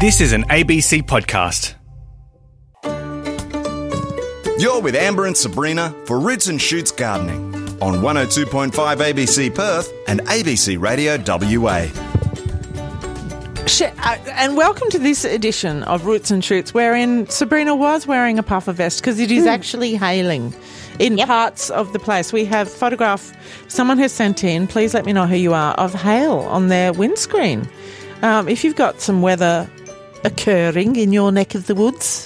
This is an ABC podcast. You're with Amber and Sabrina for Roots and Shoots Gardening on 102.5 ABC Perth and ABC Radio WA. And welcome to this edition of Roots and Shoots, wherein Sabrina was wearing a puffer vest because it is actually hailing in parts of the place. We have photograph someone has sent in, please let me know who you are, of hail on their windscreen. If you've got some weather occurring in your neck of the woods.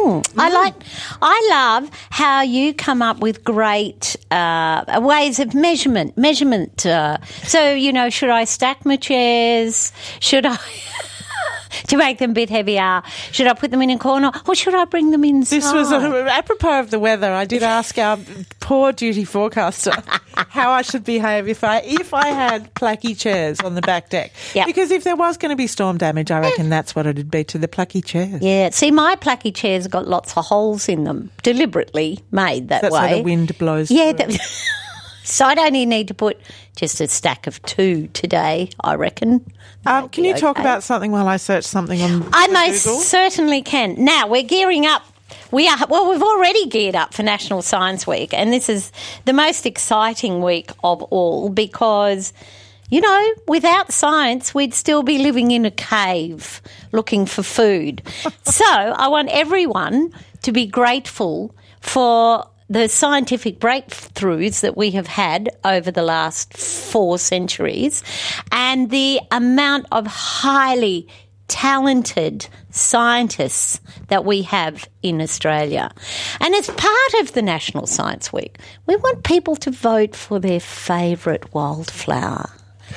I love how you come up with great ways of measurement. So, you know, should I stack my chairs? Should I, to make them a bit heavier, should I put them in a corner or should I bring them inside? This was apropos of the weather. I did ask our poor duty forecaster how I should behave if I had plucky chairs on the back deck. Yep. Because if there was going to be storm damage, I reckon that's what it'd be, to the plucky chairs. Yeah, see, my plucky chairs got lots of holes in them, deliberately made that That's way. why the wind blows Yeah, through. so I'd only need to put just a stack of 2 today, I reckon. Can you talk about something while I search something on I Google? most certainly can. Now, we're gearing up. We've already geared up for National Science Week, and this is the most exciting week of all because, you know, without science, we'd still be living in a cave looking for food. So I want everyone to be grateful for the scientific breakthroughs that we have had over the last 4 centuries and the amount of highly talented scientists that we have in Australia. And as part of the National Science Week, we want people to vote for their favourite wildflower.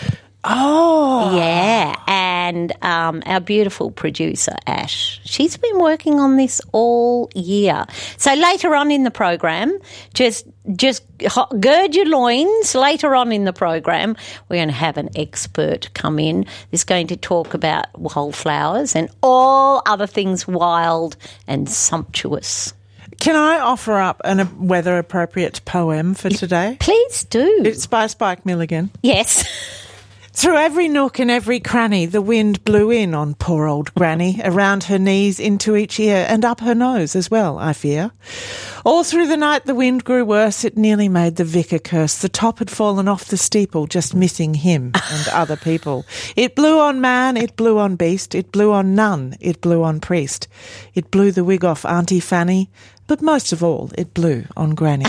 Oh. Yeah, and our beautiful producer, Ash, she's been working on this all year. So later on in the program, just gird your loins. Later on in the program, we're going to have an expert come in who's going to talk about wildflowers and all other things wild and sumptuous. Can I offer up a weather-appropriate poem for today? Please do. It's by Spike Milligan. Yes. Through every nook and every cranny, the wind blew in on poor old Granny, around her knees, into each ear, and up her nose as well, I fear. All through the night the wind grew worse, it nearly made the vicar curse. The top had fallen off the steeple, just missing him and other people. It blew on man, it blew on beast, it blew on nun, it blew on priest. It blew the wig off Auntie Fanny, but most of all, it blew on Granny.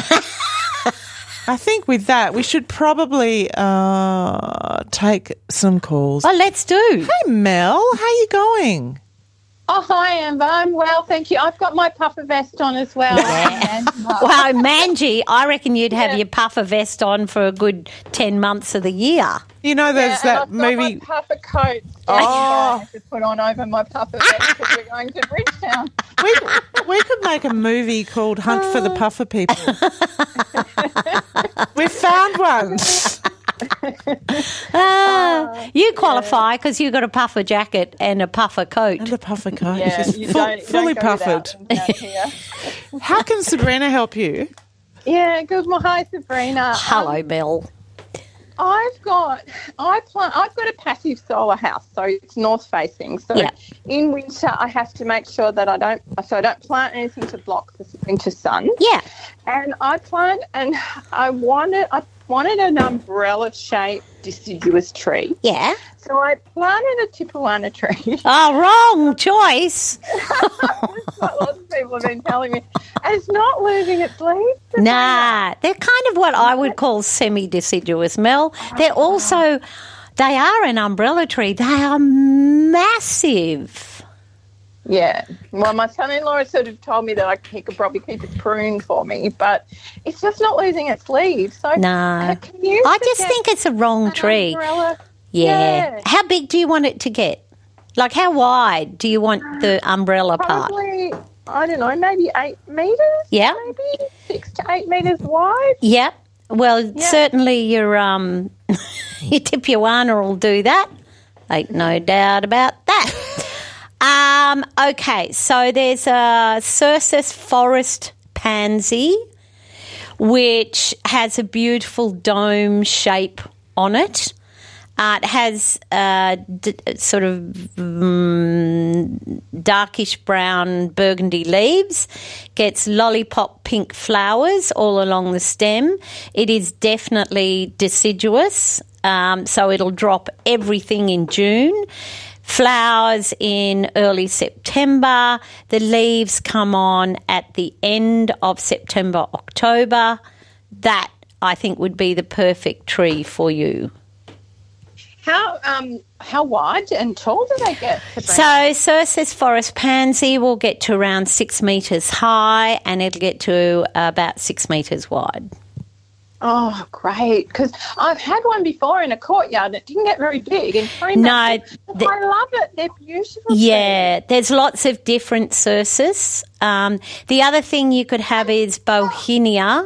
I think with that, we should probably take some calls. Oh, let's do. Hey, Mel, how you going? Oh, hi, Amber. I'm well, thank you. I've got my puffer vest on as well. Wow, Manji, I reckon you'd have your puffer vest on for a good 10 months of the year. You know, there's that and I've movie. got my puffer coat to put on over my puffer vest because we're going to Bridgetown. We could make a movie called Hunt for the Puffer People. We found one. You qualify because you got a puffer jacket and a puffer coat. And a puffer coat. Yeah, Just you fully don't go puffered. without them down here. How can Sabrina help you? Yeah, good. Well, hi, Sabrina. Hello, Mel. I've got a passive solar house, so it's north facing. So in winter, I have to make sure that I don't plant anything to block the winter sun. Yeah. And I wanted an umbrella-shaped deciduous tree. Yeah. So I planted a Tipuana tree. Oh, wrong choice. That's what lots of people have been telling me. And it's not losing its leaves. Nah, they're kind of what I would call semi-deciduous, Mel. They are an umbrella tree. They are massive. Yeah. Well, my son-in-law sort of told me that he could probably keep it pruned for me, but it's just not losing its leaves. So No. I just think it's a wrong tree. Umbrella? Yeah. How big do you want it to get? Like, how wide do you want the umbrella part? Probably, I don't know, maybe 8 metres? Yeah. Maybe 6 to 8 metres wide? Yep. Well, certainly your your Tipuana will do that. Ain't no doubt about that. Okay, so there's a Cirsus forest pansy, which has a beautiful dome shape on it. It has sort of darkish brown burgundy leaves, gets lollipop pink flowers all along the stem. It is definitely deciduous, so it'll drop everything in June. Flowers in early September. The leaves come on at the end of September, October. That, I think, would be the perfect tree for you. How wide and tall do they get? So Cercis forest pansy will get to around 6 metres high, and it'll get to about 6 metres wide. Oh, great. Because I've had one before in a courtyard and it didn't get very big in 3 No, months. I love it. They're beautiful. Yeah, there's lots of different Cercis. The other thing you could have is Bauhinia,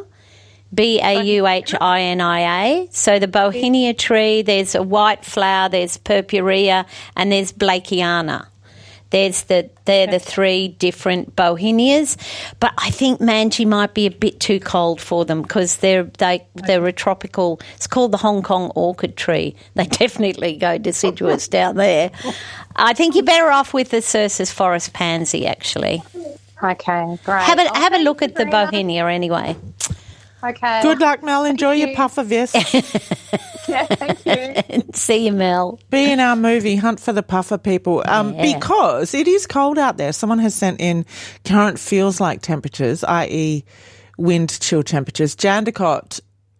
Bauhinia. So the Bauhinia tree, there's a white flower, there's Purpurea, and there's Blakeiana. They're the three different Bauhinias, but I think Manji might be a bit too cold for them because they're a tropical. It's called the Hong Kong orchid tree. They definitely go deciduous down there. I think you're better off with the Cercis forest pansy, actually. Okay, great. Have a look at the Bauhinia anyway. Okay. Good luck, Mel. Enjoy your puffer vest. Yeah, thank you. See you, Mel. Be in our movie, Hunt for the Puffer People, because it is cold out there. Someone has sent in current feels-like temperatures, i.e. wind chill temperatures. Jandakot,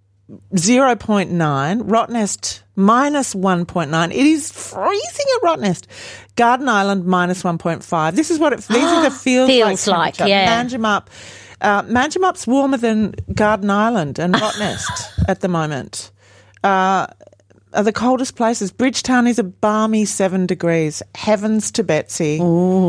0.9. Rottnest, -1.9. It is freezing at Rottnest. Garden Island, -1.5. These are the feels-like temperature. Yeah. Manjimup's warmer than Garden Island and Rottnest at the moment. Are the coldest places. Bridgetown is a balmy 7 degrees. Heavens to Betsy.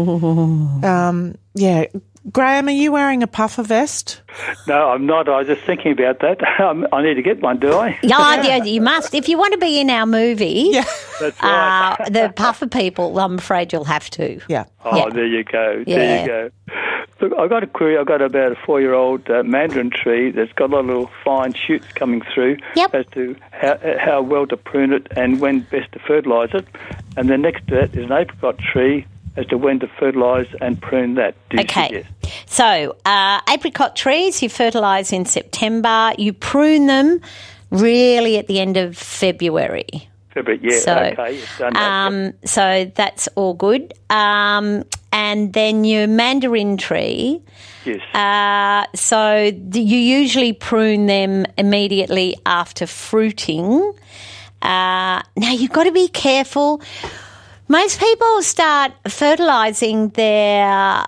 Yeah. Graham, are you wearing a puffer vest? No, I'm not. I was just thinking about that. I need to get one, do I? Yeah, you must. If you want to be in our movie, That's right. the Puffer People, I'm afraid you'll have to. Yeah. Oh, there you go. Yeah. There you go. Look, I've got a query. I've got about a 4-year-old mandarin tree that's got a lot of little fine shoots coming through as to how well to prune it and when best to fertilise it. And then next to that is an apricot tree as to when to fertilise and prune that. Do you suggest? So apricot trees, you fertilise in September. You prune them really at the end of February. Okay, you've done that. So that's all good. And then your mandarin tree. Yes. So you usually prune them immediately after fruiting. Now you've got to be careful. Most people start fertilising their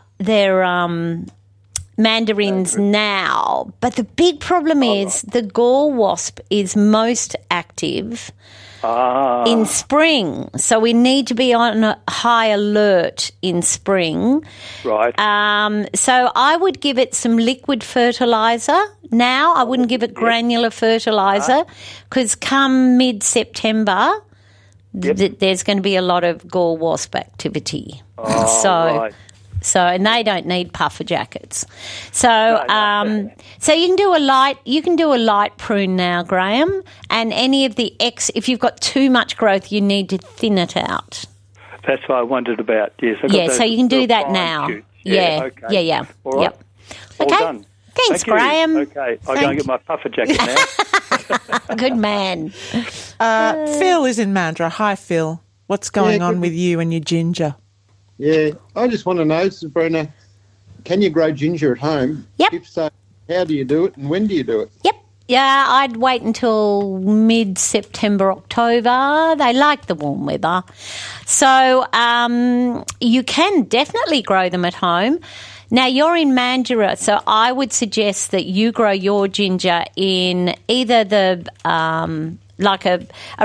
mandarins now, but the big problem is the gall wasp is most active in spring. So we need to be on a high alert in spring. Right. So I would give it some liquid fertiliser now. I wouldn't give it granular fertiliser because come mid-September there's going to be a lot of gall wasp activity. Right. And they don't need puffer jackets. So so you can do a light prune now, Graham, and any of the if you've got too much growth, you need to thin it out. That's what I wondered about. Yes. So you can do that now. Shoots. Yeah. All right. Yep. All okay. done. Thanks, Thank you. Graham. Okay, I'll go and get my puffer jacket now. Good man. Phil is in Mandurah. Hi, Phil. What's going on with you and your ginger? Yeah, I just want to know, Sabrina, can you grow ginger at home? Yep. If so, how do you do it and when do you do it? Yep. Yeah, I'd wait until mid-September, October. They like the warm weather. So you can definitely grow them at home. Now, you're in Mandurah, so I would suggest that you grow your ginger in either the like a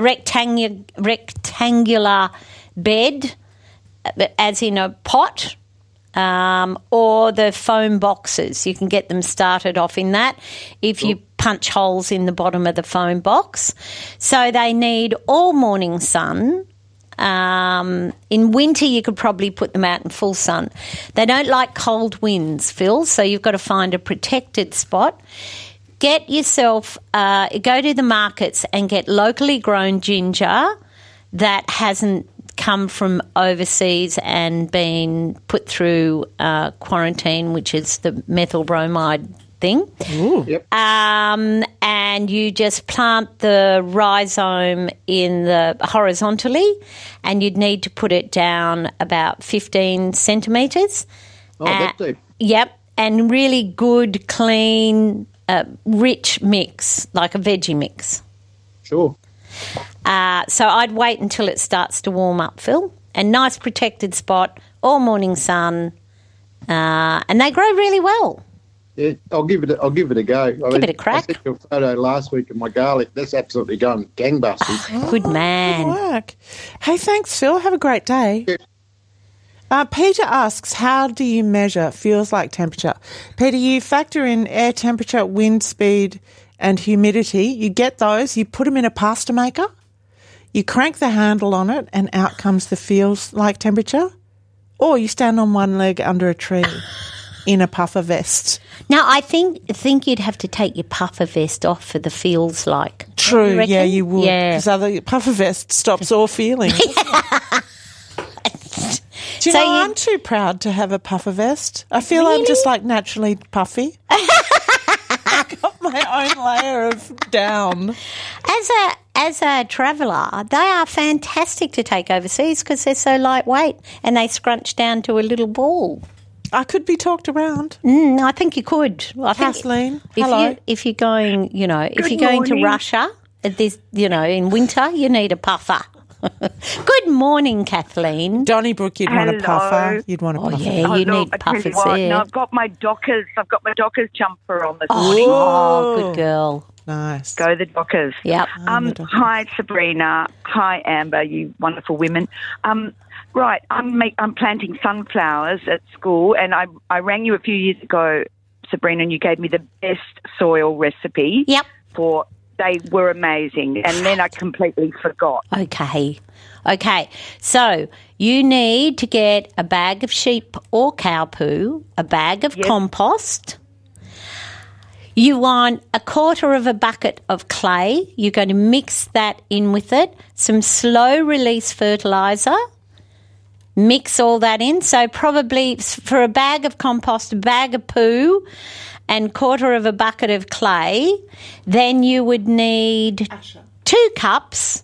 rectangular bed, as in a pot, or the foam boxes. You can get them started off in that if you punch holes in the bottom of the foam box. So they need all morning sun. In winter, you could probably put them out in full sun. They don't like cold winds, Phil, so you've got to find a protected spot. Get yourself, go to the markets and get locally grown ginger that hasn't come from overseas and been put through quarantine, which is the methyl bromide thing. Yep. And you just plant the rhizome horizontally, and you'd need to put it down about 15 centimetres. Oh, that's deep. Yep, and really good, clean, rich mix, like a veggie mix. Sure. So I'd wait until it starts to warm up, Phil. A nice protected spot, all morning sun, and they grow really well. Yeah, I'll give it a go. Give it a crack. I sent you a photo last week of my garlic. That's absolutely going gangbusters. Good man. Good work. Hey, thanks, Phil. Have a great day. Yeah. Peter asks, how do you measure feels like temperature? Peter, you factor in air temperature, wind speed and humidity. You get those, you put them in a pasta maker, you crank the handle on it and out comes the feels like temperature. Or you stand on one leg under a tree in a puffer vest. Now, I think you'd have to take your puffer vest off for the feels like. True, You reckon? yeah, you would. Yeah. Because other puffer vest stops all feeling. Do you So know, you- I'm too proud to have a puffer vest. I feel I'm just like naturally puffy. I've got my own layer of down. As a traveller, they are fantastic to take overseas because they're so lightweight and they scrunch down to a little ball. I could be talked around. I think you could. I think Kathleen, hello. if you're going, if you're going to Russia, in winter, you need a puffer. Good morning, Kathleen. Donnybrook, you'd want a puffer. You'd want a puffer. Yeah, you need I tell you puffers what, there. no, I've got my Dockers jumper on this Oh, morning. good girl. Nice. Go the Dockers. Yep. Hi, Sabrina. Hi, Amber, you wonderful women. Right, I'm planting sunflowers at school, and I rang you a few years ago, Sabrina, and you gave me the best soil recipe. Yep. They were amazing, and then I completely forgot. Okay. So you need to get a bag of sheep or cow poo, a bag of compost. You want a quarter of a bucket of clay. You're going to mix that in with it. Some slow-release fertiliser. Mix all that in. So probably for a bag of compost, a bag of poo and quarter of a bucket of clay, then you would need 2 cups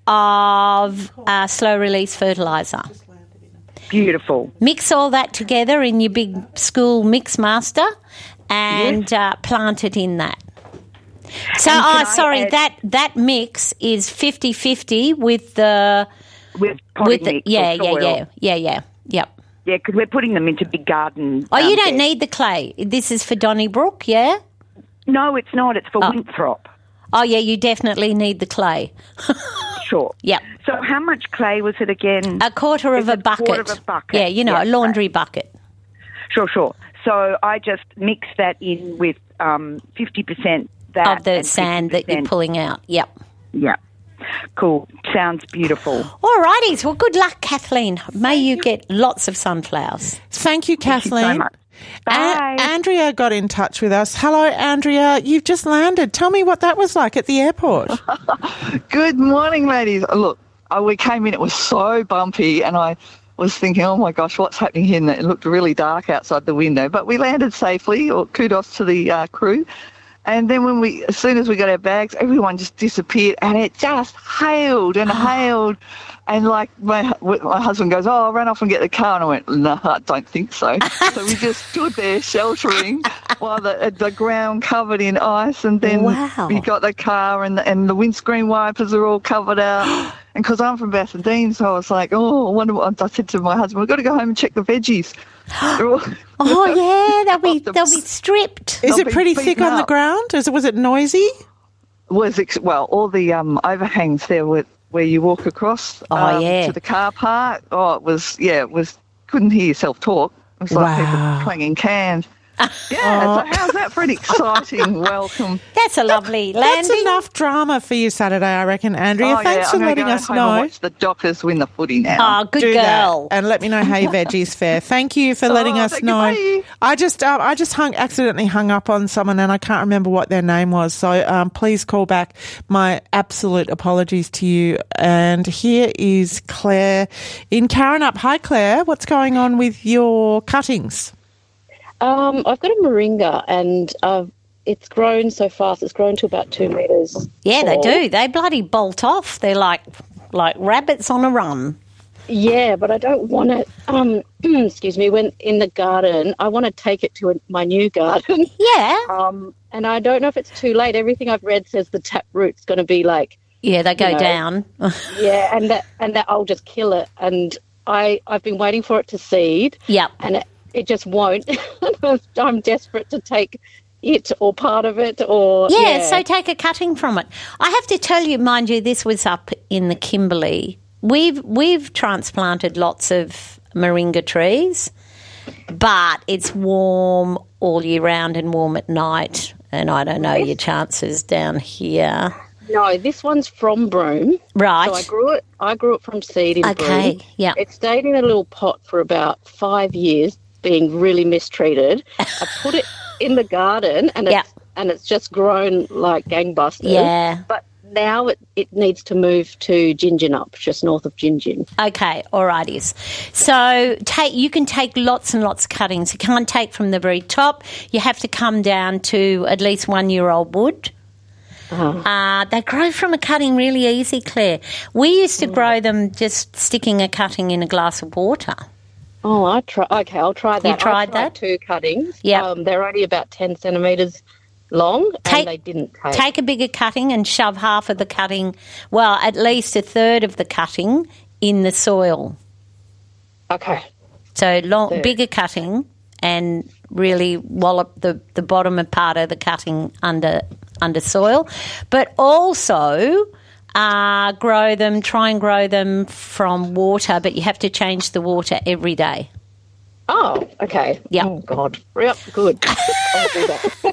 of slow-release fertiliser. Beautiful. Mix all that together in your big school mix master and plant it in that. So, that mix is 50-50 with the... With potting mix or soil. Yeah. Yeah, because we're putting them into big garden. Oh, you don't beds. need the clay. This is for Donnybrook, yeah? No, it's not. It's for Winthrop. Oh, yeah, you definitely need the clay. Sure. Yep. So how much clay was it again? A quarter of a bucket. Quarter of a bucket. Yeah, a laundry bucket. Sure. So I just mix that in with 50% that Of the and sand that you're 50%. pulling out. Yep. Yeah. Cool. Sounds beautiful. All righties. Well, good luck, Kathleen. May you get lots of sunflowers. Thank you, Kathleen. so much. Bye. Andrea got in touch with us. Hello, Andrea. You've just landed. Tell me what that was like at the airport. Good morning, ladies. Look, we came in, it was so bumpy, and I was thinking, oh my gosh, what's happening here? And it looked really dark outside the window. But we landed safely, kudos to the crew. And then as soon as we got our bags, everyone just disappeared, and it just hailed and hailed. And like my husband goes, oh, I'll run off and get the car. And I went, no, I don't think so. So we just stood there sheltering while the ground covered in ice. And then we got the car and the windscreen wipers are all covered out. And because I'm from Bassendean, so I was like, oh, I wonder what. I said to my husband, we've got to go home and check the veggies. Oh, yeah, they'll be stripped. Is They'll it be pretty thick beaten on the up. ground? Was it noisy? All the overhangs there where you walk across to the car park. Oh, it was couldn't hear yourself talk. It was like people clanging cans. Yeah, so how's that for an exciting welcome? That's a lovely landing. That's enough drama for you Saturday, I reckon, Andrea. Thanks for letting us know. And watch the Dockers win the footy now. Oh, good girl. And let me know how your veggies fare. Thank you for letting us know. I just accidentally hung up on someone and I can't remember what their name was. So please call back. My absolute apologies to you. And here is Claire in Karrinyup. Hi, Claire. What's going on with your cuttings? I've got a moringa and it's grown so fast. It's grown to about 2 metres. Yeah, tall. They do. They bloody bolt off. They're like rabbits on a run. Yeah, but I don't want it, excuse me, when in the garden, I want to take it to my new garden. Yeah. And I don't know if it's too late. Everything I've read says the taproot's going to be like... Yeah, they go down. Yeah, and that I'll just kill it. And I've been waiting for it to seed. Yeah. And it just won't. I'm desperate to take it or part of it or... Yeah, so take a cutting from it. I have to tell you, mind you, this was up in the Kimberley. We've transplanted lots of moringa trees, but it's warm all year round and warm at night, and I don't know your chances down here. No, this one's from Broome. Right. So I grew it from seed in Broome. Okay, yeah. It stayed in a little pot for about 5 years, being really mistreated. I put it in the garden and it's just grown like gangbusters. Yeah. But now it needs to move to Ginginup, just north of Gingin. Okay, all righties. So you can take lots and lots of cuttings. You can't take from the very top. You have to come down to at least 1 year old wood. They grow from a cutting really easy, Claire. We used to grow them just sticking a cutting in a glass of water. Oh, I'll try that. You tried that? 2 cuttings. Yeah. They're only about 10 centimetres long and they didn't take. Take a bigger cutting and shove half of the cutting, well, at least a third of the cutting in the soil. Okay. So bigger cutting and really wallop the bottom part of the cutting under soil, but also try and grow them from water, but you have to change the water every day. Oh, okay. Yeah. Oh, God. Yep, good. I'll do that.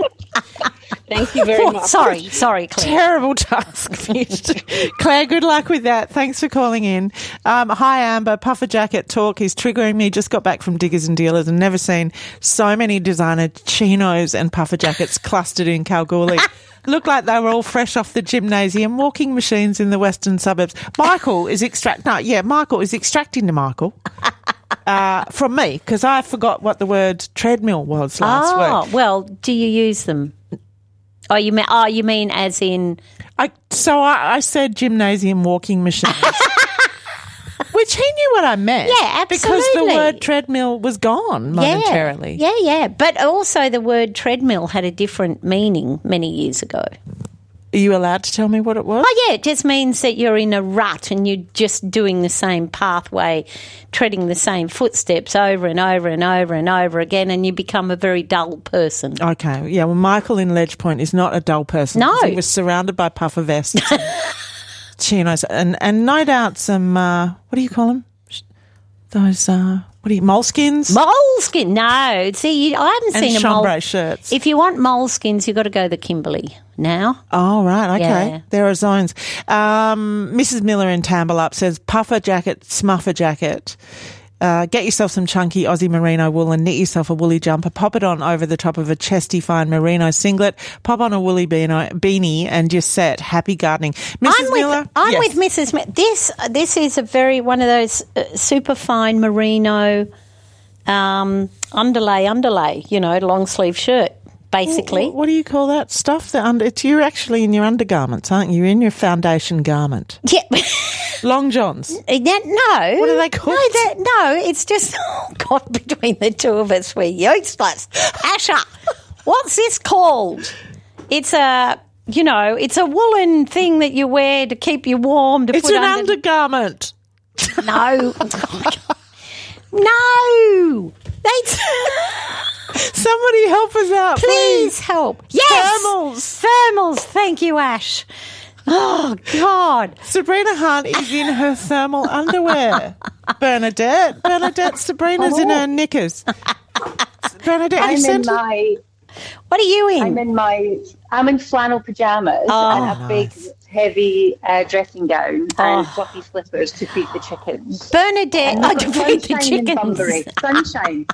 Thank you very much. Sorry, Claire. Terrible task for you to do. Claire, good luck with that. Thanks for calling in. Hi, Amber. Puffer jacket talk is triggering me. Just got back from Diggers and Dealers and never seen so many designer chinos and puffer jackets clustered in Kalgoorlie. Looked like they were all fresh off the gymnasium, walking machines in the western suburbs. Michael is extracting to Michael. From me, because I forgot what the word treadmill was last week. Oh, well, do you use them? Oh, you mean as in... I said gymnasium walking machines. Which he knew what I meant. Yeah, absolutely. Because the word treadmill was gone momentarily. Yeah. But also the word treadmill had a different meaning many years ago. Are you allowed to tell me what it was? Oh, yeah, it just means that you're in a rut and you're just doing the same pathway, treading the same footsteps over and over and over and over again, and you become a very dull person. Okay, yeah, well, Michael in Ledge Point is not a dull person. No. He was surrounded by puffer vests, chinos, and no doubt some, what do you call them? Those, moleskins? Moleskin? No. See, I haven't seen a chambray shirts. If you want moleskins, you've got to go to the Kimberley now. Oh, right. Okay. Yeah. There are zones. Mrs. Miller in Tambalup says, puffer jacket, smuffer jacket. Get yourself some chunky Aussie merino wool and knit yourself a woolly jumper. Pop it on over the top of a chesty fine merino singlet. Pop on a woolly beanie and just set. Happy gardening. Mrs. Miller? I'm with Mrs. Miller. This is one of those super fine merino underlay, long sleeve shirt. Basically. What do you call that stuff? You're actually in your undergarments, aren't you? You're in your foundation garment. Yeah. Long johns. No. What are they called? No, it's just, between the two of us, we're useless. Asha, what's this called? It's a woolen thing that you wear to keep you warm. It's an undergarment. No. No. Somebody help us out, please. Help. Yes. Thermals. Thank you, Ash. Oh, God. Sabrina Hunt is in her thermal underwear. Bernadette, Sabrina's in her knickers. Bernadette, What are you in? I'm in flannel pajamas and a big, heavy dressing gown and fluffy slippers to feed the chickens. Bernadette, to feed the chickens. Sunshine.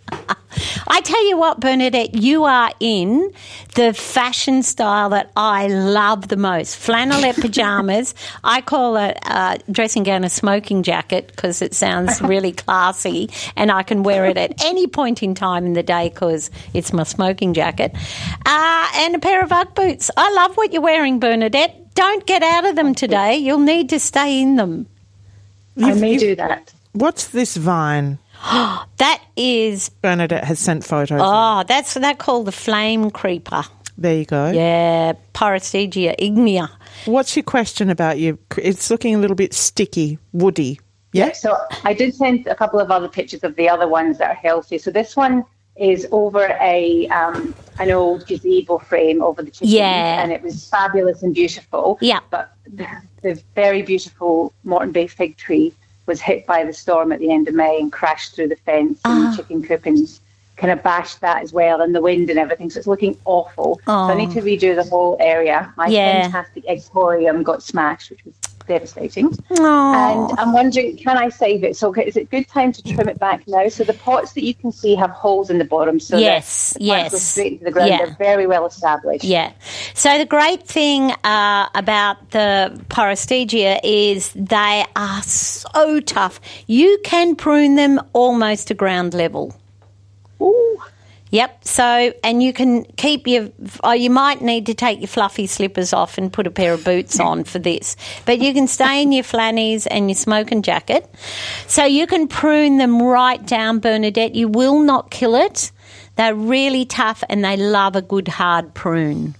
I tell you what, Bernadette, you are in the fashion style that I love the most. Flannelette pajamas. I call a dressing gown a smoking jacket because it sounds really classy, and I can wear it at any point in time in the day because it's my smoking jacket. And a pair of Ugg boots. I love what you're wearing, Bernadette. Don't get out of them today. You'll need to stay in them. I may do that. What's this vine? That is... Bernadette has sent photos. Oh, that's called the flame creeper. There you go. Yeah, Pyrostregia ignea. What's your question about you? It's looking a little bit sticky, woody. Yeah? So I did send a couple of other pictures of the other ones that are healthy. So this one is over an old gazebo frame over the chickens. Yeah. And it was fabulous and beautiful. Yeah. But the very beautiful Moreton Bay fig tree was hit by the storm at the end of May and crashed through the fence and the chicken coop and kind of bashed that as well, and the wind and everything. So it's looking awful. So I need to redo the whole area. My fantastic emporium got smashed, which was devastating. And I'm wondering, can I save it? So is it a good time to trim it back now? So the pots that you can see have holes in the bottom, so that the plants go straight into the ground. They're very well established. Yeah. So the great thing about the Pyrostregia is they are so tough. You can prune them almost to ground level. Ooh. Yep. So, and you can keep you might need to take your fluffy slippers off and put a pair of boots on for this. But you can stay in your flannies and your smoking jacket. So you can prune them right down, Bernadette. You will not kill it. They're really tough and they love a good hard prune.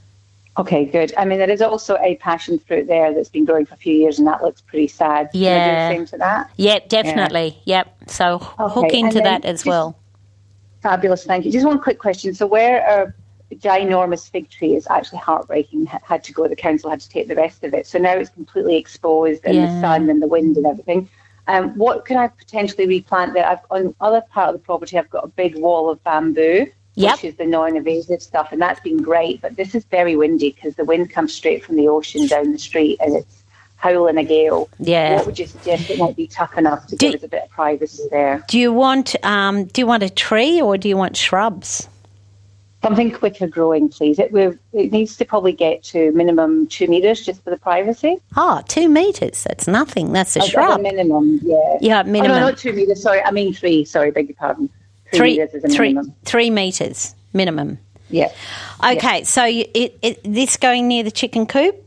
Okay, good. I mean, there is also a passion fruit there that's been growing for a few years and that looks pretty sad. Yeah. Can I do the same to that? Yep, definitely. Yeah. Yep. So hook into that as well. Fabulous, thank you. Just one quick question. So where our ginormous fig tree is actually heartbreaking, had to go, the council had to take the rest of it. So now it's completely exposed in the sun and the wind and everything. What can I potentially replant there? On the other part of the property, I've got a big wall of bamboo, which is the non-invasive stuff, and that's been great. But this is very windy because the wind comes straight from the ocean down the street and it's howling a gale. Yeah. What would you suggest that might be tough enough to give us a bit of privacy there? Do you want a tree or do you want shrubs? Something quicker growing, please. It needs to probably get to minimum 2 metres just for the privacy. 2 metres. That's nothing. That's a shrub. A minimum, yeah. Yeah, minimum. Oh, no, not 2 metres. Sorry, I mean 3. Sorry, beg your pardon. 3 metres is a minimum. 3 metres minimum. Yeah. Okay, so this going near the chicken coop?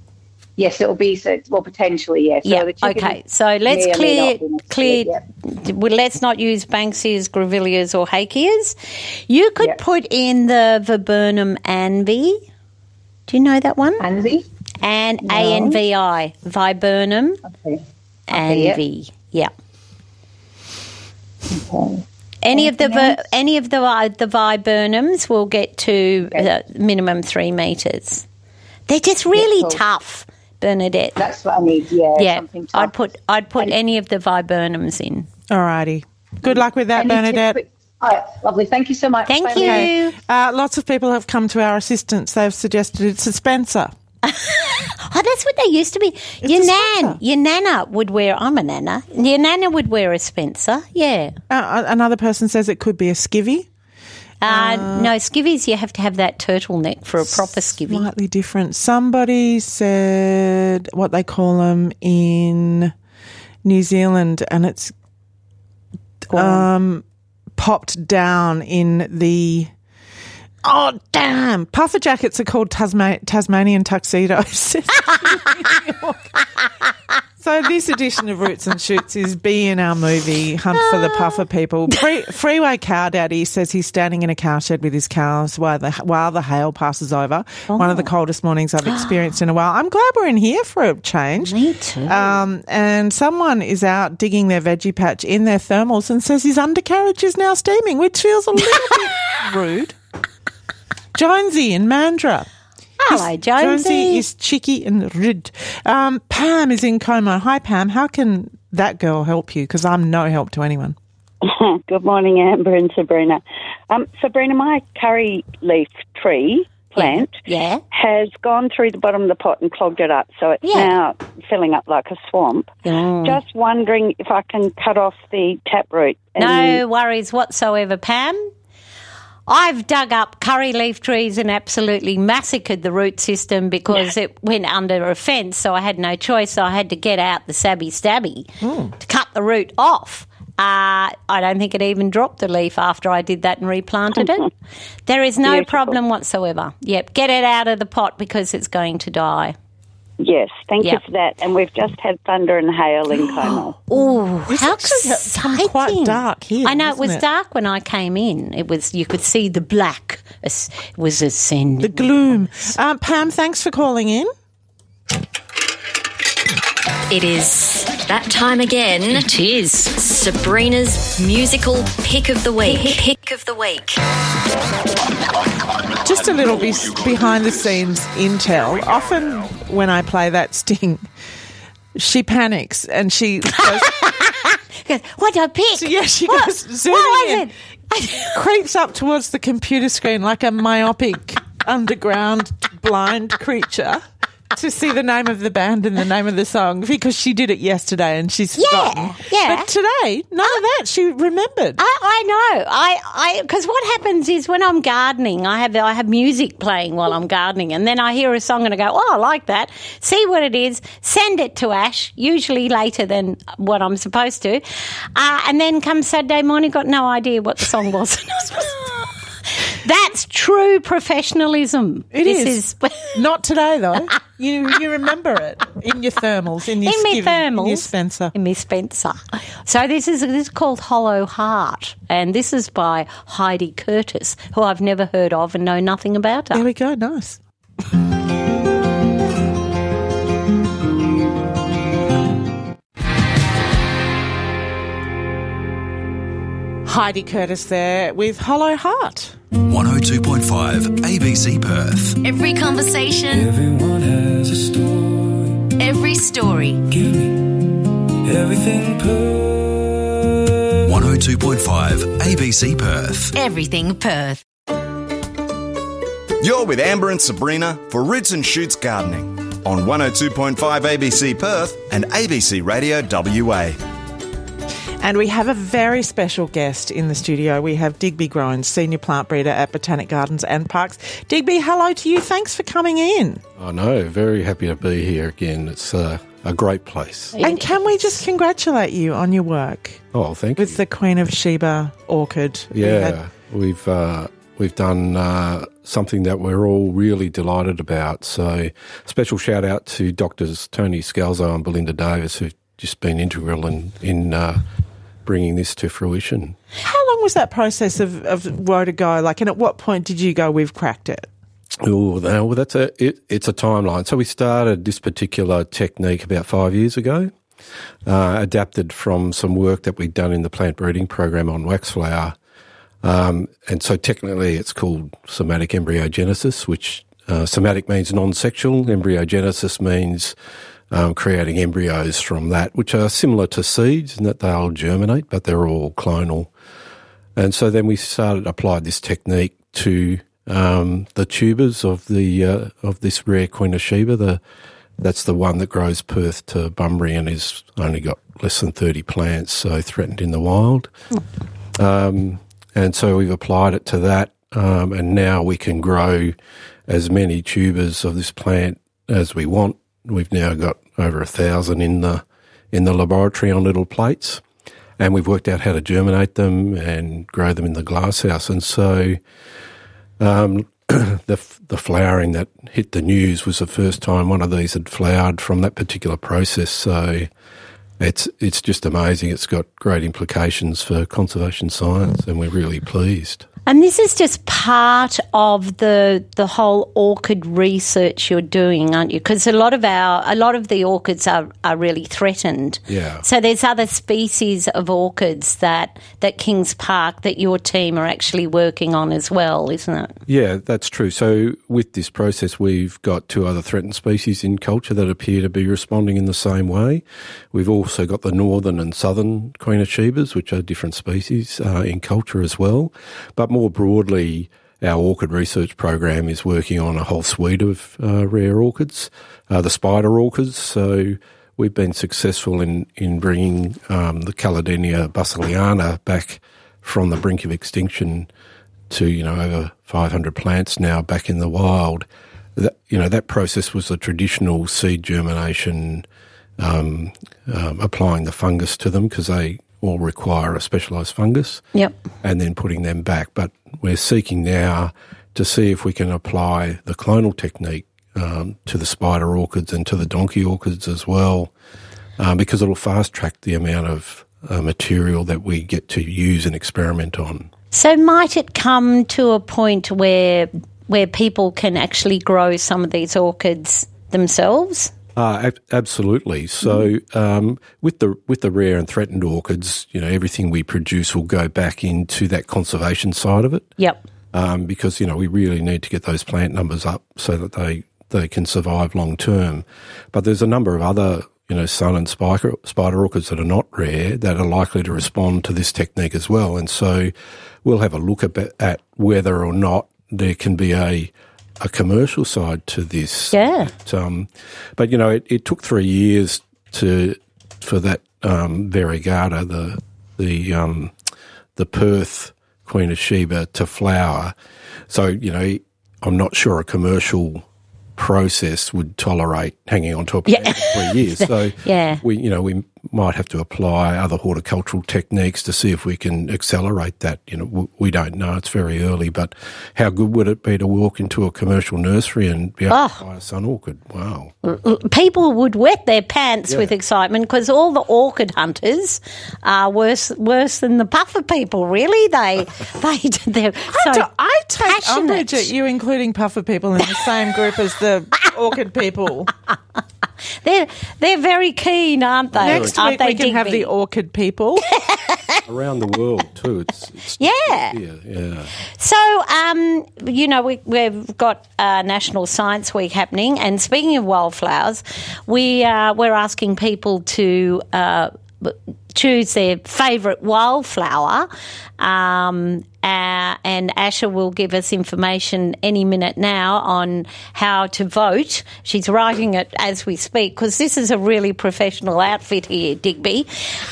Yes, it'll be, potentially, yes. Yeah, so okay. So let's let's not use Banksias, Grevilleas or Hakeas. You could put in the Viburnum anvi. Do you know that one? Anvi? And ANVI, Viburnum anvi. Yeah. Okay. Any of the viburnums will get to minimum 3 metres. They're just really tough, Bernadette. That's what I need. Yeah. I'd put any of the viburnums in. Alrighty. Good luck with that, Bernadette. All right, lovely. Thank you so much. Thank you. Okay. Lots of people have come to our assistance. They've suggested it's a Spencer. That's what they used to be. Your nana would wear. I'm a nana. Your nana would wear a Spencer. Yeah. Another person says it could be a skivvy. No, skivvies, you have to have that turtleneck for a proper skivvy. Slightly different. Somebody said what they call them in New Zealand, and it's popped down in the... Oh, damn. Puffer jackets are called Tasmanian tuxedos. So this edition of Roots and Shoots is B in our movie, Hunt for the Puffer People. Freeway Cow Daddy says he's standing in a cow shed with his cows while the hail passes over. One of the coldest mornings I've experienced in a while. I'm glad we're in here for a change. Me too. And someone is out digging their veggie patch in their thermals and says his undercarriage is now steaming, which feels a little bit rude. Jonesy in Mandurah. Hello, Jonesy. Jonesy is cheeky and rude. Pam is in Como. Hi, Pam. How can that girl help you? Because I'm no help to anyone. Good morning, Amber and Sabrina. Sabrina, my curry leaf tree plant has gone through the bottom of the pot and clogged it up, so it's now filling up like a swamp. Just wondering if I can cut off the taproot. No worries whatsoever, Pam. I've dug up curry leaf trees and absolutely massacred the root system because it went under a fence, so I had no choice. So I had to get out the sabby-stabby to cut the root off. I don't think it even dropped the leaf after I did that and replanted it. There is no problem whatsoever. Yep, get it out of the pot because it's going to die. Yes, thank you for that. And we've just had thunder and hail in Como. Oh, how exciting. Quite dark here. I know, it was dark when I came in. It was, you could see the black. It was ascending. The gloom. Pam, thanks for calling in. It is that time again. It is Sabrina's musical pick of the week. Pick of the week. Just a little behind-the-scenes intel. Often when I play that sting, she panics and she goes... What did I pick? So, yeah, she goes zooming in. Creeps up towards the computer screen like a myopic, underground, blind creature to see the name of the band and the name of the song because she did it yesterday and she's forgotten. Yeah. But today, none of that. She remembered. I know. Because what happens is when I'm gardening, I have music playing while I'm gardening, and then I hear a song and I go, oh, I like that. See what it is, send it to Ash, usually later than what I'm supposed to. And then come Saturday morning, got no idea what the song was. That's true professionalism. It is. Not today, though. You remember it in your thermals, in your Spencer. In my Spencer. So this is called Hollow Heart, and this is by Heidi Curtis, who I've never heard of and know nothing about her. There we go. Nice. Heidi Curtis there with Hollow Heart. 102.5 ABC Perth. Every conversation. Everyone has a story. Every story. Give me everything Perth. 102.5 ABC Perth. Everything Perth. You're with Amber and Sabrina for Roots and Shoots Gardening on 102.5 ABC Perth and ABC Radio WA. And we have a very special guest in the studio. We have Digby Groans, Senior Plant Breeder at Botanic Gardens and Parks. Digby, hello to you. Thanks for coming in. Oh, no, very happy to be here again. It's a great place. And can we just congratulate you on your work? Oh, thank you. With the Queen of Sheba orchid. Yeah, we've done something that we're all really delighted about. So special shout out to Doctors Tony Scalzo and Belinda Davis, who've just been integral in bringing this to fruition. How long was that process of where to go? Like, and at what point did you go, we've cracked it? Oh, well, it's a timeline. So we started this particular technique about 5 years ago, adapted from some work that we'd done in the plant breeding program on waxflower. And so technically it's called somatic embryogenesis, which somatic means non-sexual. Embryogenesis means creating embryos from that, which are similar to seeds in that they'll germinate, but they're all clonal. And so then we applied this technique to the tubers of this rare Queen of Sheba. That's the one that grows Perth to Bunbury and is only got less than 30 plants, so threatened in the wild. And so we've applied it to that, and now we can grow as many tubers of this plant as we want. We've now got over 1,000 in the laboratory on little plates, and we've worked out how to germinate them and grow them in the glasshouse. And so the flowering that hit the news was the first time one of these had flowered from that particular process. So it's just amazing. It's got great implications for conservation science, and we're really pleased. And this is just part of the whole orchid research you're doing, aren't you? Because a lot of the orchids are really threatened. Yeah. So there's other species of orchids that Kings Park that your team are actually working on as well, isn't it? Yeah, that's true. So with this process, we've got 2 other threatened species in culture that appear to be responding in the same way. We've also got the northern and southern Queen of Shebas, which are different species in culture as well. But more more broadly, our orchid research program is working on a whole suite of rare orchids, the spider orchids. So we've been successful in bringing the Caladinia basiliana back from the brink of extinction to, over 500 plants now back in the wild. That process was a traditional seed germination, applying the fungus to them because they all require a specialised fungus. Yep. And then putting them back. But we're seeking now to see if we can apply the clonal technique to the spider orchids and to the donkey orchids as well, because it'll fast-track the amount of material that we get to use and experiment on. So might it come to a point where people can actually grow some of these orchids themselves? Absolutely. So with the rare and threatened orchids, everything we produce will go back into that conservation side of it. Yep. Because, we really need to get those plant numbers up so that they can survive long term. But there's a number of other, sun and spider orchids that are not rare that are likely to respond to this technique as well. And so we'll have a look at whether or not there can be a commercial side to this. Yeah. But it took 3 years for that variegata, the Perth Queen of Sheba, to flower. So I'm not sure a commercial process would tolerate hanging on to a plant for 3 years. So we might have to apply other horticultural techniques to see if we can accelerate that. We don't know. It's very early, but how good would it be to walk into a commercial nursery and be able to buy a sun orchid? Wow. People would wet their pants with excitement because all the orchid hunters are worse than the puffer people, really. They're so I take passionate. umbrage at you including puffer people in the same group as the orchid people. They're very keen, aren't they? Next week we can have the orchid people. Around the world too. It's yeah. So, we've got National Science Week happening, and speaking of wildflowers, we're asking people to choose their favourite wildflower, and Asha will give us information any minute now on how to vote. She's writing it as we speak because this is a really professional outfit here, Digby.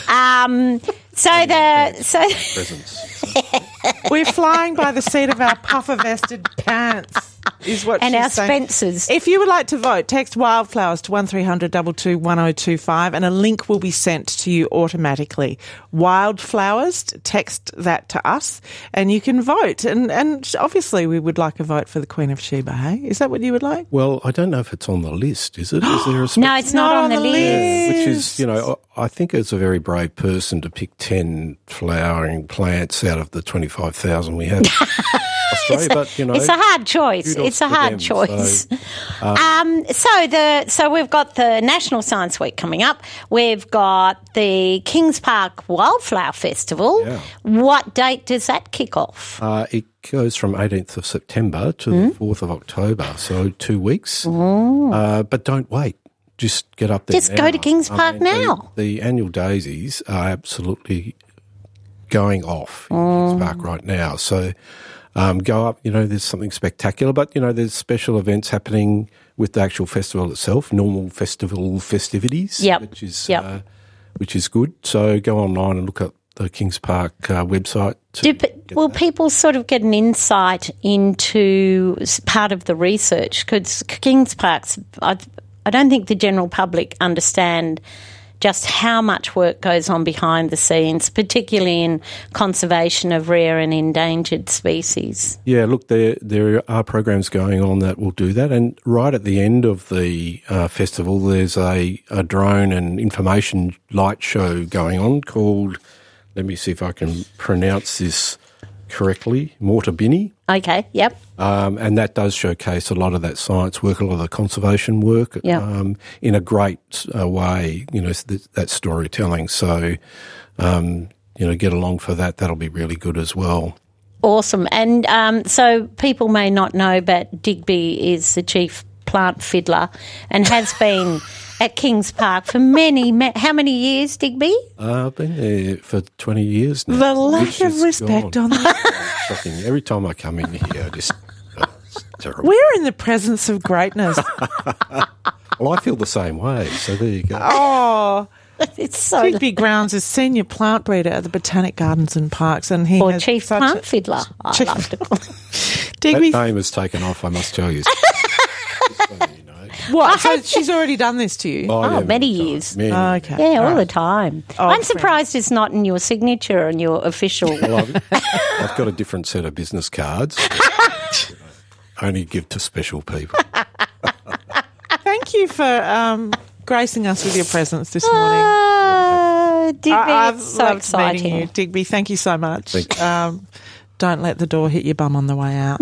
We're flying by the seat of our puffer-vested pants. Is what and she's our saying. Spencers. If you would like to vote, text wildflowers to 1300 22 1025 and a link will be sent to you automatically. Wildflowers, text that to us and you can vote. And obviously we would like a vote for the Queen of Sheba, hey? Is that what you would like? Well, I don't know if it's on the list, is it? Is there a No, it's not on the list. Which is, I think it's a very brave person to pick 10 flowering plants out of the 25,000 we have. Australia, but it's a hard choice. It's a hard choice. So we've got the National Science Week coming up. We've got the Kings Park Wildflower Festival. Yeah. What date does that kick off? It goes from 18th of September to the 4th of October, so 2 weeks. But don't wait. Just get up there. Just go to Kings Park now. The annual daisies are absolutely going off in Kings Park right now. So go up, there's something spectacular, but, there's special events happening with the actual festival itself, normal festival festivities, which is good. So go online and look at the Kings Park website. Will people sort of get an insight into part of the research? Because Kings Park's, I don't think the general public understand just how much work goes on behind the scenes, particularly in conservation of rare and endangered species. Yeah, look, there are programs going on that will do that. And right at the end of the festival, there's a drone and information light show going on called, let me see if I can pronounce this correctly, Mortabini. Okay, yep. And that does showcase a lot of that science work, a lot of the conservation work in a great way, that storytelling. So, get along for that. That'll be really good as well. Awesome. And so people may not know, but Digby is the chief plant fiddler and has been at Kings Park for how many years, Digby? I've been there for 20 years now. The lack of respect on that. shocking. Every time I come in here, it's terrible. We're in the presence of greatness. Well, I feel the same way, so there you go. Oh, it's so. Digby Grounds is senior plant breeder at the Botanic Gardens and Parks, and he or has chief plant fiddler. I love to call him. Digby, that name has taken off, I must tell you. What? So she's already done this to you? Oh, many years. Okay. Yeah, all the time. Oh, I'm surprised it's not in your signature and your official. Well, I've got a different set of business cards. Only give to special people. Thank you for gracing us with your presence this morning. Digby, I've it's so loved exciting. meeting you, Digby. Thank you so much. Thank you. Don't let the door hit your bum on the way out.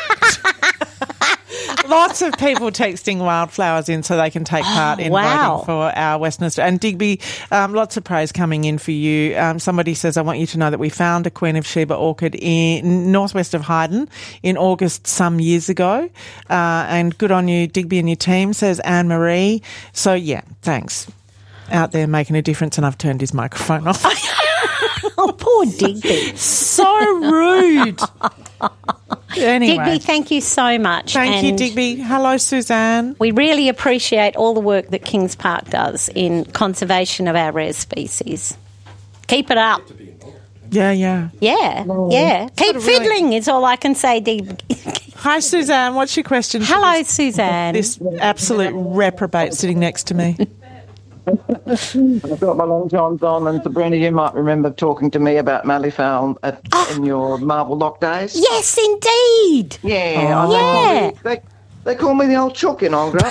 Lots of people texting wildflowers in so they can take part in voting for our Westminster. And Digby, lots of praise coming in for you. Somebody says, I want you to know that we found a Queen of Sheba orchid in northwest of Hyden in August some years ago. And good on you, Digby, and your team, says Anne-Marie. So, yeah, thanks. Out there making a difference, and I've turned his microphone off. Oh, poor Digby. So rude. Anyway. Digby, thank you so much. Thank you, Digby. Hello, Suzanne. We really appreciate all the work that Kings Park does in conservation of our rare species. Keep it up. Yeah, yeah. Yeah, yeah. Keep fiddling is all I can say, Digby. Hi, Suzanne. What's your question? Hello, Suzanne. This absolute reprobate sitting next to me. I've got my long johns on, and Sabrina, you might remember talking to me about Malleefowl in your Marble Lock days. Yes, indeed. Yeah. They call me the old chook in Ongra.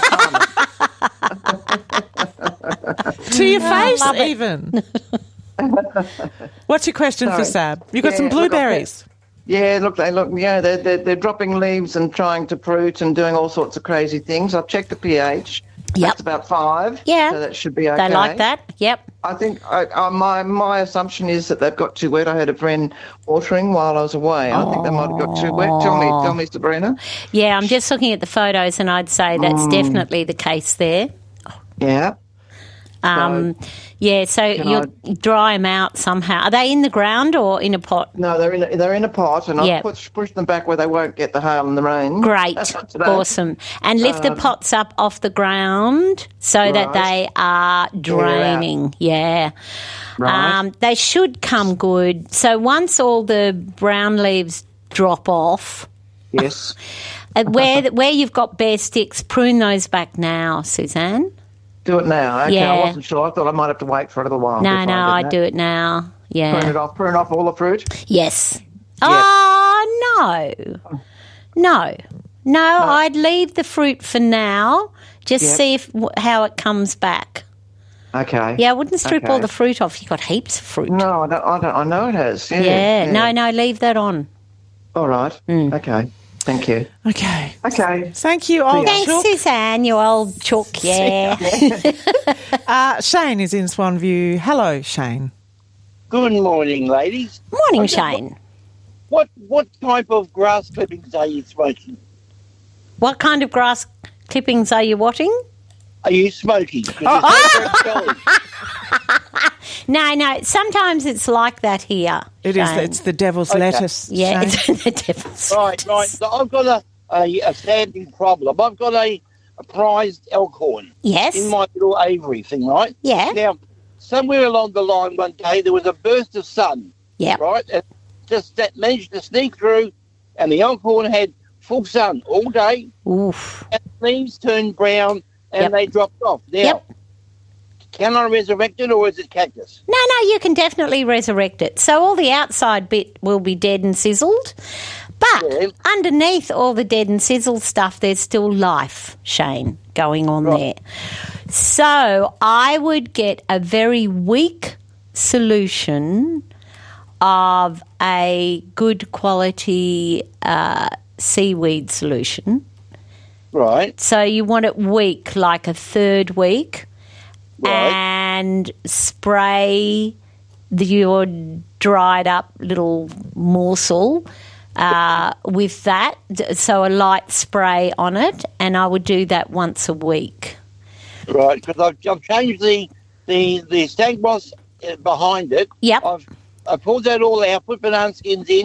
To your face, even. What's your question for Sab? You've got some blueberries. They're dropping leaves and trying to fruit and doing all sorts of crazy things. I've checked the pH. Yep. That's about 5. Yeah. So that should be okay. They like that. Yep. I think my assumption is that they've got too wet. I had a friend watering while I was away. I think they might have got too wet. Tell me, Sabrina. Yeah, I'm just looking at the photos, and I'd say that's definitely the case there. Yeah. So you'll dry them out somehow. Are they in the ground or in a pot? No, they're in a pot, and I'll push them back where they won't get the hail and the rain. Great, awesome. And lift the pots up off the ground so that they are draining. Yeah. Right. They should come good. So once all the brown leaves drop off, yes, where you've got bare sticks, prune those back now, Suzanne. Do it now. Okay, Yeah. I wasn't sure. I thought I might have to wait for a little while. No, I do it now. Yeah. Prune off all the fruit? Yes. Oh, no. No, I'd leave the fruit for now. Just see how it comes back. Okay. Yeah, I wouldn't strip all the fruit off. You've got heaps of fruit. No, I know it has. Yeah. No, leave that on. All right. Okay. Thank you. Okay. Thank you, old Thanks, chook. Suzanne, you old chook. Yeah. Shane is in Swanview. Hello, Shane. Good morning, ladies. Morning, Shane. What type of grass clippings are you smoking? What kind of grass clippings are you watching? Are you smoking? No. Sometimes it's like that here. It is. It's the devil's lettuce. Yeah, Shane. it's the devil's Right. So I've got a standing problem. I've got a prized elkhorn. Yes. In my little aviary thing, right? Yeah. Now, somewhere along the line one day, there was a burst of sun. Yeah. Right? And just that managed to sneak through, and the elkhorn had full sun all day. Oof. And the leaves turned brown, and they dropped off. Now, can I resurrect it, or is it cactus? No, you can definitely resurrect it. So all the outside bit will be dead and sizzled, but underneath all the dead and sizzled stuff, there's still life, Shane, going on there. So I would get a very weak solution of a good quality seaweed solution. Right. So you want it weak, like a third week. And spray your dried up little morsel with that, so a light spray on it, and I would do that once a week. Right, because I've changed the stag moss behind it. Yep. I pulled that all out, put banana skins in,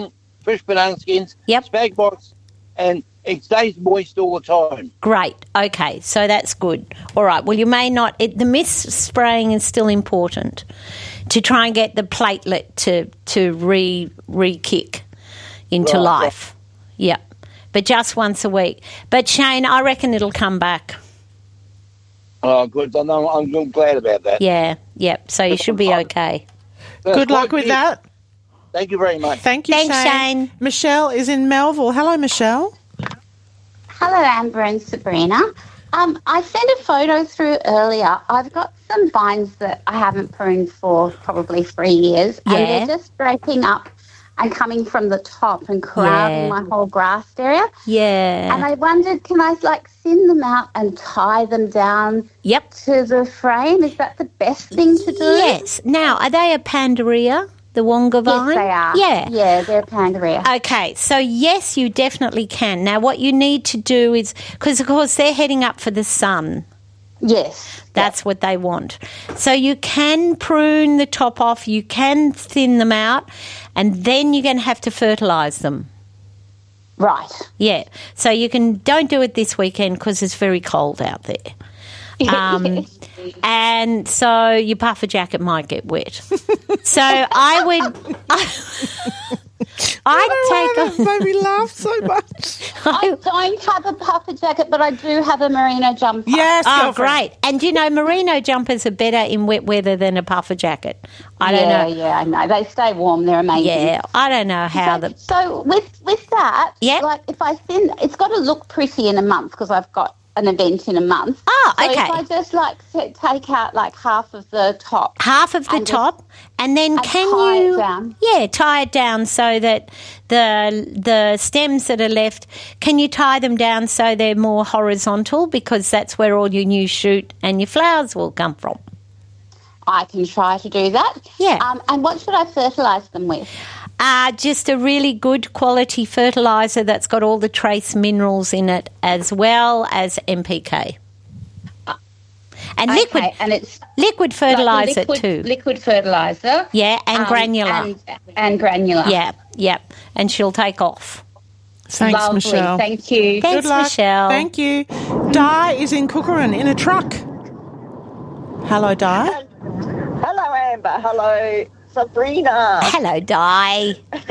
fresh banana skins, spag box, and it stays moist all the time. Great. Okay, so that's good. All right. Well, you may not. The mist spraying is still important to try and get the platelet to re-kick into life. Yeah. But just once a week. But Shane, I reckon it'll come back. Oh, good. I'm glad about that. Yeah. Yep. So you should be okay. Good luck with that. Thank you very much. Thank you, Thanks, Shane. Michelle is in Melville. Hello, Michelle. Hello, Amber and Sabrina. I sent a photo through earlier. I've got some vines that I haven't pruned for probably 3 years, and they're just breaking up and coming from the top and crowding my whole grass area. Yeah. And I wondered, can I thin them out and tie them down to the frame? Is that the best thing to do? Yes. Now, are they a Pandaria? The Wonga vine? Yes, they are. Yeah. Yeah, they're Pandaria. Okay, so yes, you definitely can. Now, what you need to do is, because of course they're heading up for the sun. Yes. That's what they want. So you can prune the top off, you can thin them out, and then you're going to have to fertilise them. Right. Yeah. So don't do it this weekend because it's very cold out there. And so your puffer jacket might get wet. So I would... I'd made me laugh so much. I don't have a puffer jacket, but I do have a merino jumper. Yes, oh, great. And merino jumpers are better in wet weather than a puffer jacket. I don't know. Yeah, I know. They stay warm. They're amazing. Yeah, I don't know how So with that, if I thin, it's got to look pretty in a month because I've got an event in a month. Oh, okay. So if I just take out half of the top. Half of the top, and then tie it down. Yeah, tie it down so that the stems that are left, can you tie them down so they're more horizontal, because that's where all your new shoot and your flowers will come from. I can try to do that. Yeah. And what should I fertilise them with? Just a really good quality fertiliser that's got all the trace minerals in it, as well as NPK. And liquid fertiliser too. Liquid fertiliser. Yeah, and granular. And granular. Yeah. And she'll take off. Thanks, Lovely. Michelle. Thank you. Thanks, Good luck. Michelle. Thank you. Di is in Cookeran in a truck. Hello, Di. Hello, Amber. Hello, Sabrina. Hello, Di.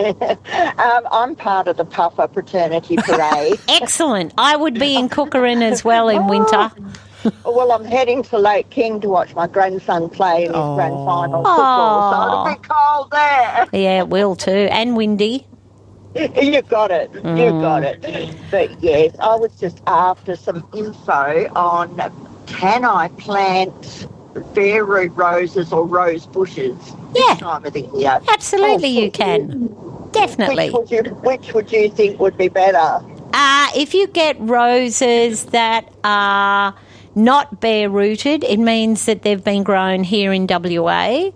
I'm part of the Puffer Fraternity Parade. Excellent. I would be in Cookeran as well in winter. Well, I'm heading to Lake King to watch my grandson play in his grand final football, so it'll be cold there. Yeah, it will too, and windy. You got it. You got it. But yes, I was just after some info on, can I plant bare root roses or rose bushes this time of the year? Absolutely, you can. Definitely. Which would you think would be better? If you get roses that are not bare rooted, it means that they've been grown here in WA.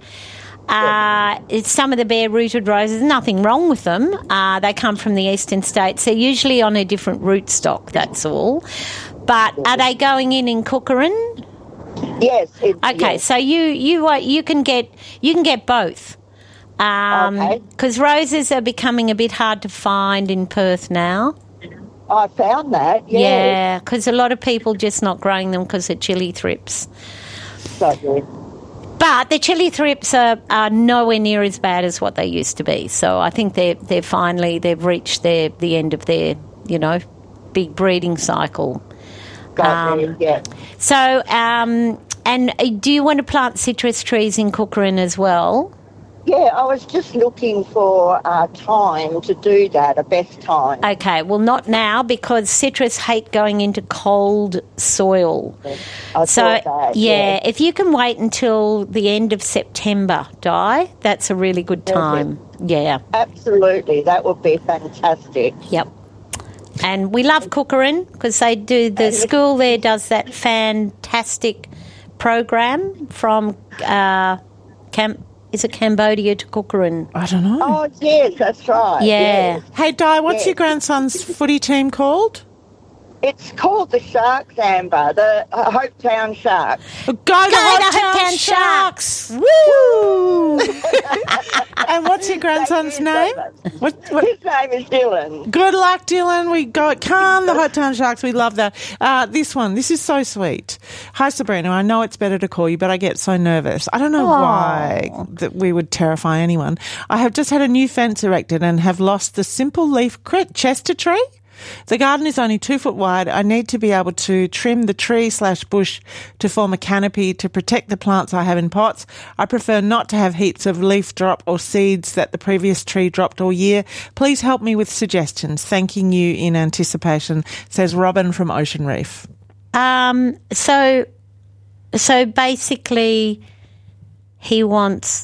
It's some of the bare rooted roses, nothing wrong with them. They come from the eastern states. They're usually on a different rootstock, that's all. But are they going in Cookeran? Yes. Okay, so you can get both. Because roses are becoming a bit hard to find in Perth now. I found that, yes. Yeah, because a lot of people just not growing them because of chili thrips. So good. But the chili thrips are nowhere near as bad as what they used to be. So I think they've reached the end of their, big breeding cycle. Yeah. So, and do you want to plant citrus trees in Cookeran as well? Yeah, I was just looking for time to do that, a best time. Okay, well, not now because citrus hate going into cold soil. I thought that, yeah, if you can wait until the end of September, Di, that's a really good time. Yeah. Absolutely, that would be fantastic. Yep. And we love Cookeran because the school there does that fantastic program from is it Cambodia to Cookeran? I don't know. Oh, yes, that's right. Yeah. Yes. Hey, Di, what's your grandson's footy team called? It's called the Sharks, Amber, the Hopetown Sharks. Go the Hopetown Sharks! Woo! And And what's your grandson's name? What? His name is Dylan. Good luck, Dylan. We got Calm the Hot Town Sharks. We love that. This is so sweet. Hi, Sabrina. I know it's better to call you, but I get so nervous. I don't know why that we would terrify anyone. I have just had a new fence erected and have lost the simple leaf Chester tree. The garden is only 2 foot wide. I need to be able to trim the tree/bush to form a canopy to protect the plants I have in pots. I prefer not to have heaps of leaf drop or seeds that the previous tree dropped all year. Please help me with suggestions. Thanking you in anticipation, says Robin from Ocean Reef. So basically he wants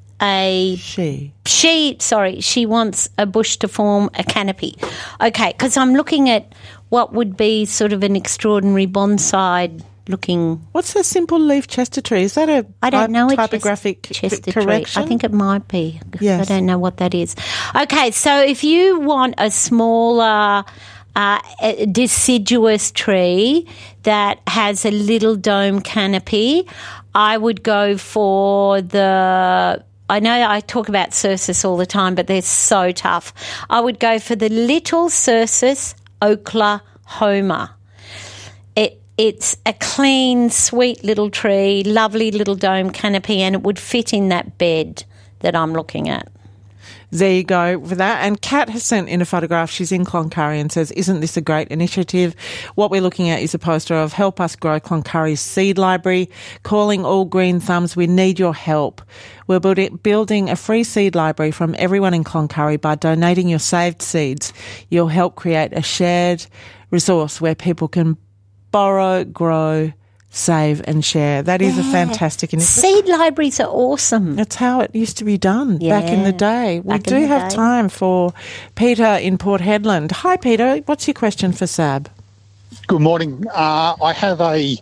she wants a bush to form a canopy. Okay, because I'm looking at what would be sort of an extraordinary bonsai looking. What's a simple leaf Chester tree? Is that a typographic Chester correction? tree? I think it might be. Yes. I don't know what that is. Okay, so if you want a smaller deciduous tree that has a little dome canopy, I would go for I know I talk about Cercis all the time, but they're so tough. I would go for the Little Cercis Oklahoma. It's a clean, sweet little tree, lovely little dome canopy, and it would fit in that bed that I'm looking at. There you go for that. And Kat has sent in a photograph. She's in Cloncurry and says, isn't this a great initiative? What we're looking at is a poster of Help Us Grow Cloncurry's seed library, calling all green thumbs, we need your help. We're building a free seed library from everyone in Cloncurry. By donating your saved seeds, you'll help create a shared resource where people can borrow, grow, save and share. That is a fantastic initiative. Seed libraries are awesome. That's how it used to be done back in the day. We do have time for Peter in Port Hedland. Hi, Peter. What's your question for Sab? Good morning. I have a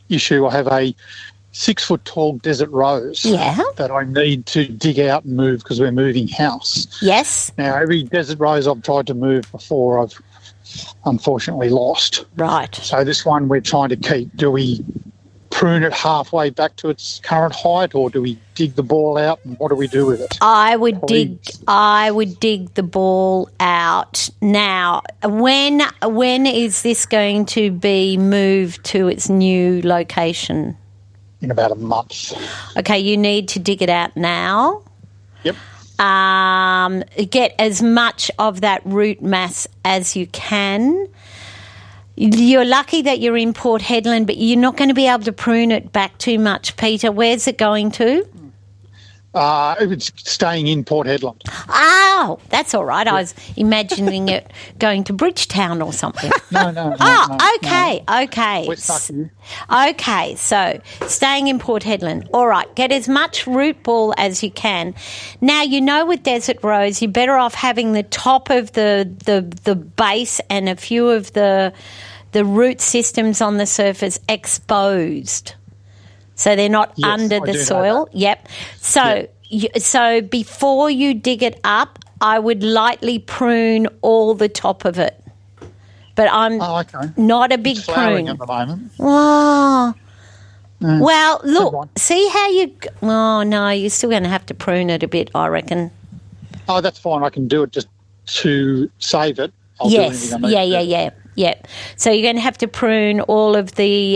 6 foot tall desert rose that I need to dig out and move because we're moving house. Yes. Now, every desert rose I've tried to move before, I've unfortunately lost. Right. So this one we're trying to keep. Do we prune it halfway back to its current height, or do we dig the ball out, and what do we do with it? I would dig the ball out. Now, when is this going to be moved to its new location? In about a month. Okay, you need to dig it out now. Yep. Get as much of that root mass as you can. You're lucky that you're in Port Hedland, but you're not going to be able to prune it back too much, Peter. Where's it going to? It's staying in Port Hedland. Oh, that's all right. I was imagining it going to Bridgetown or something. No. Okay. We're stuck here. Okay, so staying in Port Hedland. All right, get as much root ball as you can. Now, you know with desert rose, you're better off having the top of the base and a few of the root systems on the surface exposed. So they're not under the soil. Yep. So before you dig it up, I would lightly prune all the top of it. But I'm not a big prune. At the moment. Oh. Well, look, see how you... Oh, no, you're still going to have to prune it a bit, I reckon. Oh, that's fine. I can do it just to save it. I'll do anything I need to. Yeah. So you're going to have to prune all of the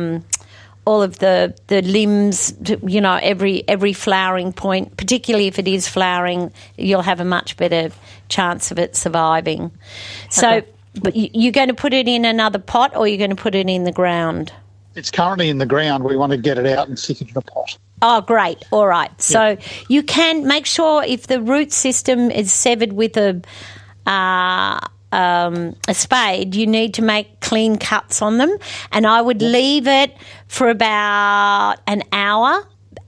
limbs, you know, every flowering point, particularly if it is flowering, you'll have a much better chance of it surviving. So, but you're going to put it in another pot, or you're going to put it in the ground? It's currently in the ground. We want to get it out and stick it in a pot. Oh, great. All right. So you can make sure if the root system is severed with a spade, you need to make clean cuts on them, and I would leave it for about an hour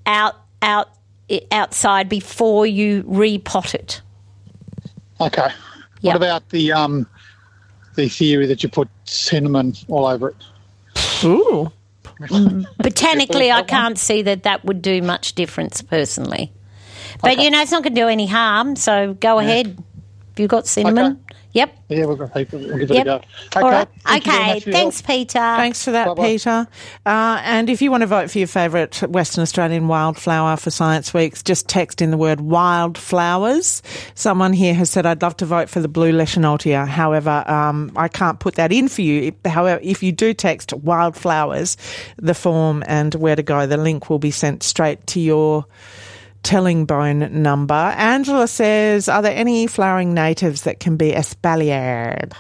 outside before you repot it. Okay. What about the theory that you put cinnamon all over it? Ooh. Botanically, I can't see that would do much difference personally. But, you know, it's not going to do any harm, so go ahead. If you've got cinnamon, Yep. Yeah, we'll give it a go. Okay. All right. Thank you very much for your Thanks, help. Peter. Thanks for that, Bye-bye. Peter. And if you want to vote for your favourite Western Australian wildflower for Science Week, just text in the word wildflowers. Someone here has said, I'd love to vote for the blue Leschenoltia. However, I can't put that in for you. However, if you do text wildflowers, the form and where to go, the link will be sent straight to your Tellingbone number. Angela says, are there any flowering natives that can be espaliered?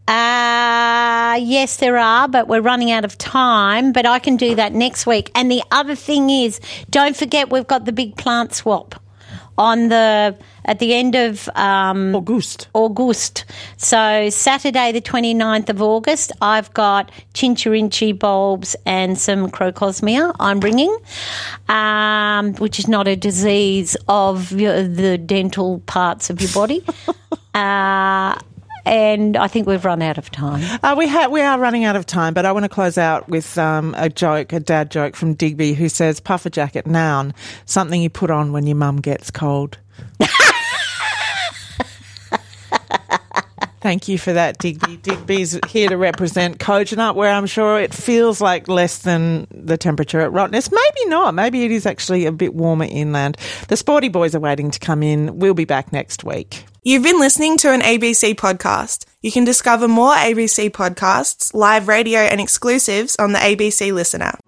Yes, there are, but we're running out of time. But I can do that next week. And the other thing is, don't forget we've got the big plant swap at the end of August. So Saturday the 29th of August, I've got Chinchirinchi bulbs and some Crocosmia I'm bringing, which is not a disease of the dental parts of your body. And I think we've run out of time. We are running out of time, but I want to close out with a dad joke from Digby, who says, puffer jacket, noun, something you put on when your mum gets cold. Thank you for that, Digby. Digby's here to represent Kojonup, where I'm sure it feels like less than the temperature at Rottnest. Maybe not. Maybe it is actually a bit warmer inland. The Sporty Boys are waiting to come in. We'll be back next week. You've been listening to an ABC podcast. You can discover more ABC podcasts, live radio and exclusives on the ABC Listen app.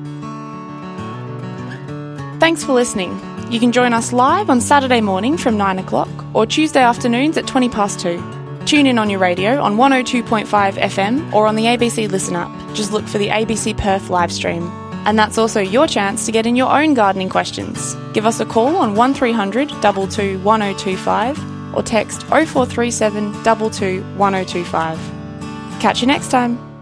Thanks for listening. You can join us live on Saturday morning from 9 o'clock or Tuesday afternoons at 20 past 2. Tune in on your radio on 102.5 FM or on the ABC Listen app. Just look for the ABC Perth live stream. And that's also your chance to get in your own gardening questions. Give us a call on 1300 22 1025 or text 0437 22 1025. Catch you next time.